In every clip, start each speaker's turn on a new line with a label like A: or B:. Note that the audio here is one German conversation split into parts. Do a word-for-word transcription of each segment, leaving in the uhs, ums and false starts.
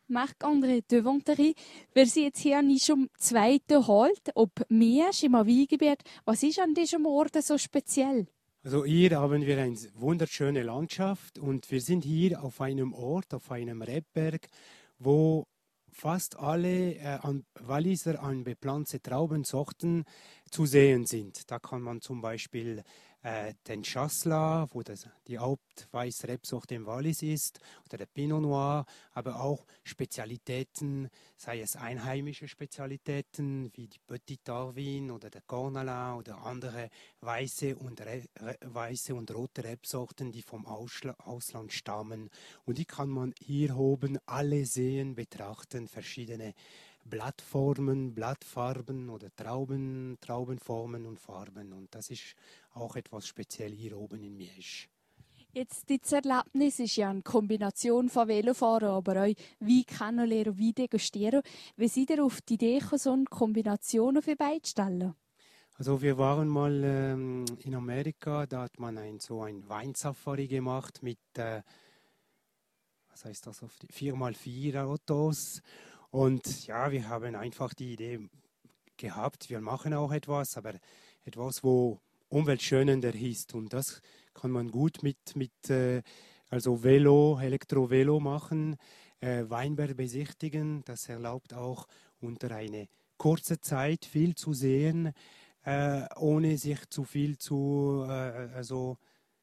A: Marc-André Devontery, wir sind jetzt hier nicht zum zweiten Halt, ob mehr im Weingebiet. Was ist an diesem Ort so speziell?
B: Also hier haben wir eine wunderschöne Landschaft und wir sind hier auf einem Ort, auf einem Rebberg, wo fast alle äh, an Walliser an bepflanzte Traubensorten zu sehen sind. Da kann man zum Beispiel äh, den Chasselas, wo das die Hauptweißrebsorte im Wallis ist, oder der Pinot Noir, aber auch Spezialitäten, sei es einheimische Spezialitäten wie die Petit Darwin oder der Cornalin oder andere weiße und, Re Re weiße und rote Rebsorten, die vom Ausla Ausland stammen. Und die kann man hier oben alle sehen, betrachten, verschiedene Blattformen, Blattfarben oder Trauben, Traubenformen und Farben. Und das ist auch etwas speziell hier oben in Miege.
A: Jetzt, das Erlebnis ist ja eine Kombination von Velofahren, aber auch Wein kennenlernen, Wein degustieren. Wie seid ihr auf die Idee gekommen, so eine Kombination für beide stellen?
B: Also wir waren mal ähm, in Amerika, da hat man ein, so ein Weinsafari gemacht mit, äh, was heißt das, auf die vier mal vier Autos. Und ja, wir haben einfach die Idee gehabt, wir machen auch etwas, aber etwas, wo umweltschonender ist. Und das kann man gut mit, mit äh, also Velo, Elektrovelo machen, äh, Weinberg besichtigen. Das erlaubt auch unter eine kurze Zeit viel zu sehen, äh, ohne sich zu viel zu, äh, also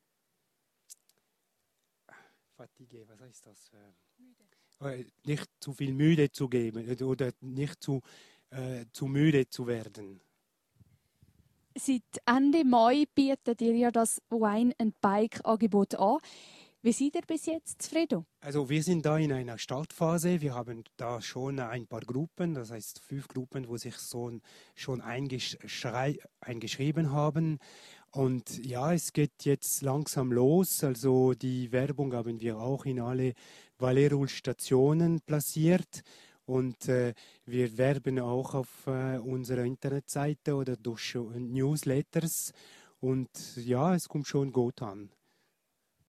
B: Fatigue, was heißt das? Äh, nicht zu viel müde zu geben oder nicht zu, äh, zu müde zu werden.
A: Seit Ende Mai bietet ihr ja das Wine and Bike Angebot an. Wie seid ihr bis jetzt zufrieden?
B: Also wir sind da in einer Startphase. Wir haben da schon ein paar Gruppen, das heißt fünf Gruppen, wo sich so schon eingesch eingeschrieben haben. Und ja, es geht jetzt langsam los. Also die Werbung haben wir auch in alle Valerul-Stationen platziert. Und äh, wir werben auch auf äh, unserer Internetseite oder durch Newsletters. Und ja, es kommt schon gut an.